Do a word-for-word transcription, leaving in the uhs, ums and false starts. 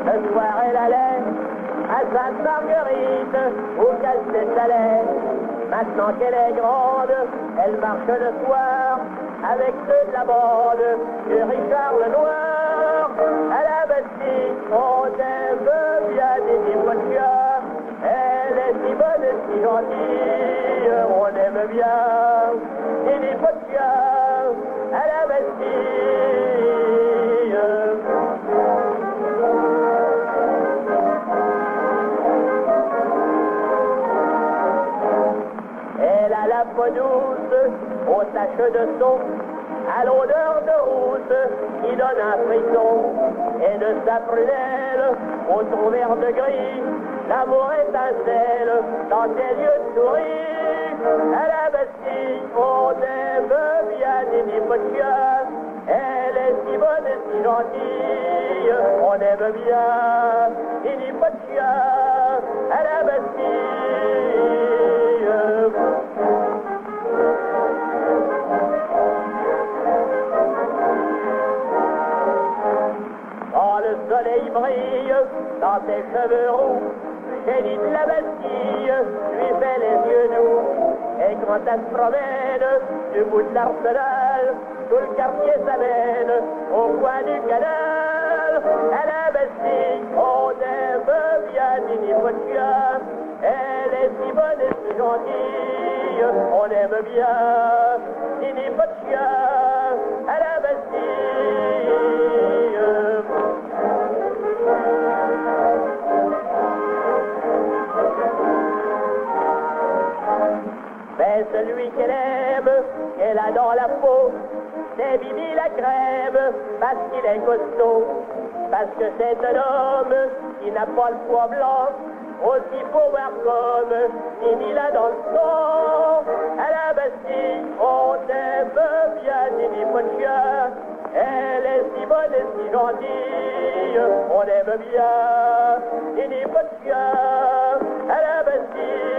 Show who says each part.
Speaker 1: Le soir, elle allait à Sainte-Marguerite, au Casse-des-Salais. Maintenant qu'elle est grande, elle marche le soir avec ceux de la bande de Richard le Noir. À la Bastille, on aime bien des voitures. Elle est si bonne et si gentille, on aime bien des voitures. À la Bastille. Elle a la peau douce, aux taches de son, à l'odeur de rousse qui donne un frisson. Et de sa prunelle, au ton vert de gris, l'amour étincelle dans ses yeux de souris. À la Bastille, on aime bien Nini Potia. Elle est si bonne et si gentille, on aime bien Nini Potia. À la Bastille. Quand le soleil brille dans ses cheveux roux, Génie de la Bastille lui fait les yeux doux. Et quand elle se promène du bout de l'Arsenal, tout le quartier s'amène au coin du canal. À la Bastille, on aime bien Nini Potia. Elle est si bonne et si gentille, on aime bien Nini Potia. À la Bastille. Mais celui qu'elle aime, qu'elle a dans la peau, c'est Bibi la crème, parce qu'il est costaud. Parce que c'est un homme qui n'a pas le poids blanc, aussi pouvoir comme Nini là dans le sang. À la Bastille, on aime bien Nini Potia. Elle est si bonne et si gentille, on aime bien Nini Potia. À la Bastille.